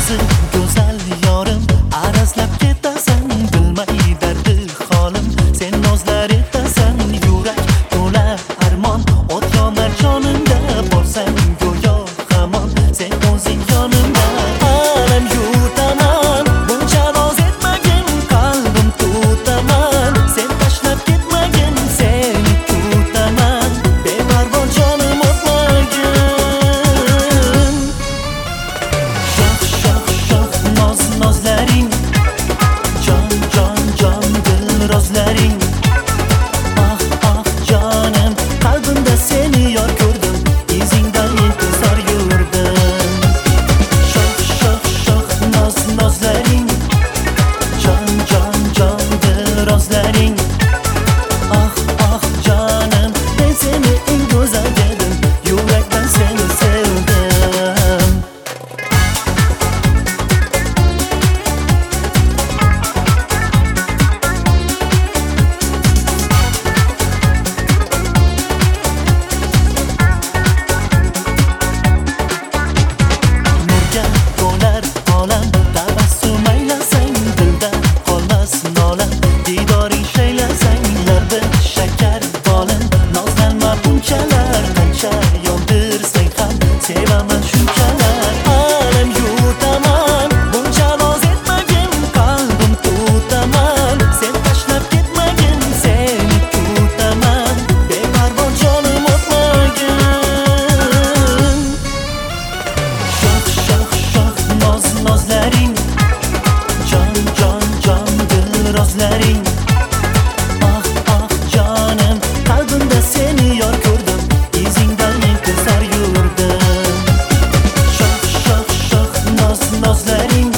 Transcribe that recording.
o'zi go'zal yorim, arazlab ketasan bilmay dardi holim. Sen nozlar etasan, yurak to'la armon, o't yonar jonimda borsang go'yo hamon. Sen o'zing yonimda alam yutaman, buncha roz etmagin qalbim tutaman. Sen tashlab ketmagin, seni kutaman, beparvo jonim o'tmagin. Nozlaring, jon dilrozlaring. Ah jonim, qalbimda seni yor ko'rdim, izingdan intizor yurdim. Shoh nozlaring, jon dilrozlaring. Ah jonim, men seni eng go'zal dedim, yurakdan seni sevdim. Didoring shaylasang, labda shakar bolim. Nozlanma bunchalar, qancha yondirsang ham sevaman shunchalar. Alam yutaman, buncha roz etmagin qalbim tutaman. Sen tashlab ketmagin, seni kutaman, beparvo jonim o'tmagin. Shoh nozlaring, jon dilrozlaring. Ah jonim, qalbimda seni yor ko'rdim, izingdan intizor yurdim. Shoh nozlaring,